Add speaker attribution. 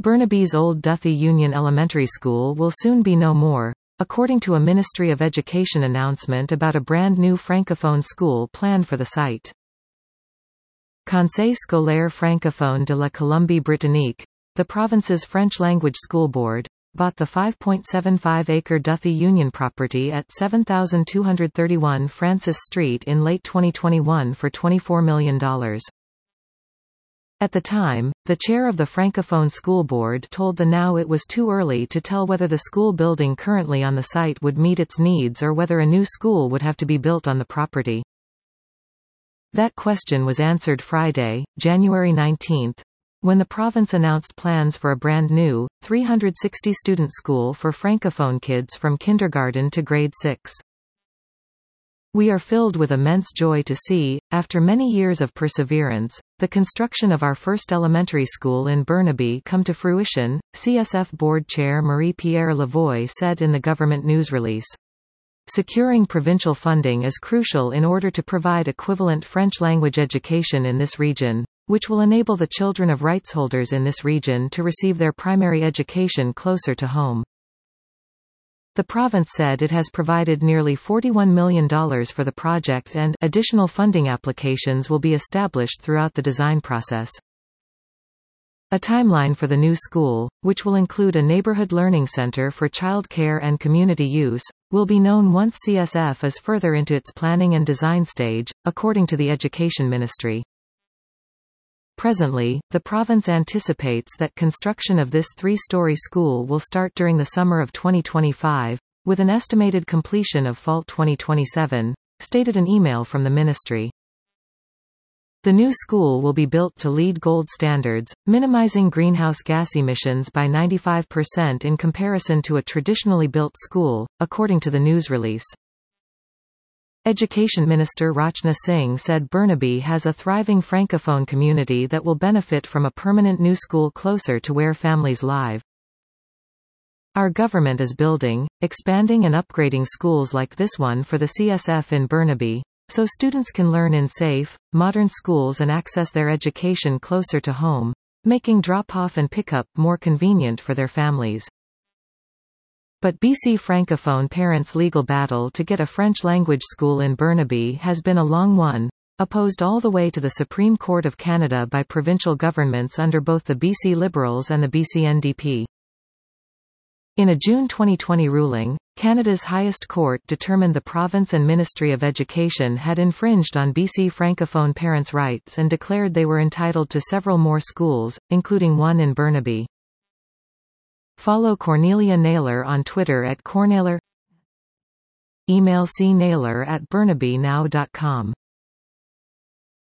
Speaker 1: Burnaby's old Duthie Union Elementary School will soon be no more, according to a Ministry of Education announcement about a brand new francophone school planned for the site. Conseil scolaire francophone de la Colombie-Britannique, the province's French-language school board, bought the 5.75-acre Duthie Union property at 7231 Francis Street in late 2021 for $24 million. At the time, the chair of the Francophone School Board told the Now it was too early to tell whether the school building currently on the site would meet its needs or whether a new school would have to be built on the property. That question was answered Friday, January 19, when the province announced plans for a brand new, 360-student school for Francophone kids from kindergarten to grade 6. We are filled with immense joy to see, after many years of perseverance, the construction of our first elementary school in Burnaby come to fruition, CSF Board Chair Marie-Pierre Lavoie said in the government news release. Securing provincial funding is crucial in order to provide equivalent French-language education in this region, which will enable the children of rights holders in this region to receive their primary education closer to home. The province said it has provided nearly $41 million for the project and additional funding applications will be established throughout the design process. A timeline for the new school, which will include a neighborhood learning center for child care and community use, will be known once CSF is further into its planning and design stage, according to the Education Ministry. Presently, the province anticipates that construction of this three-story school will start during the summer of 2025, with an estimated completion of fall 2027, stated an email from the ministry. The new school will be built to LEED Gold standards, minimizing greenhouse gas emissions by 95% in comparison to a traditionally built school, according to the news release. Education Minister Rachna Singh said Burnaby has a thriving francophone community that will benefit from a permanent new school closer to where families live. Our government is building, expanding and upgrading schools like this one for the CSF in Burnaby, so students can learn in safe, modern schools and access their education closer to home, making drop-off and pick-up more convenient for their families. But BC Francophone parents' legal battle to get a French-language school in Burnaby has been a long one, opposed all the way to the Supreme Court of Canada by provincial governments under both the BC Liberals and the BC NDP. In a June 2020 ruling, Canada's highest court determined the province and Ministry of Education had infringed on BC Francophone parents' rights and declared they were entitled to several more schools, including one in Burnaby. Follow Cornelia Naylor on Twitter @CorNaylor. Email cnaylor@burnabynow.com.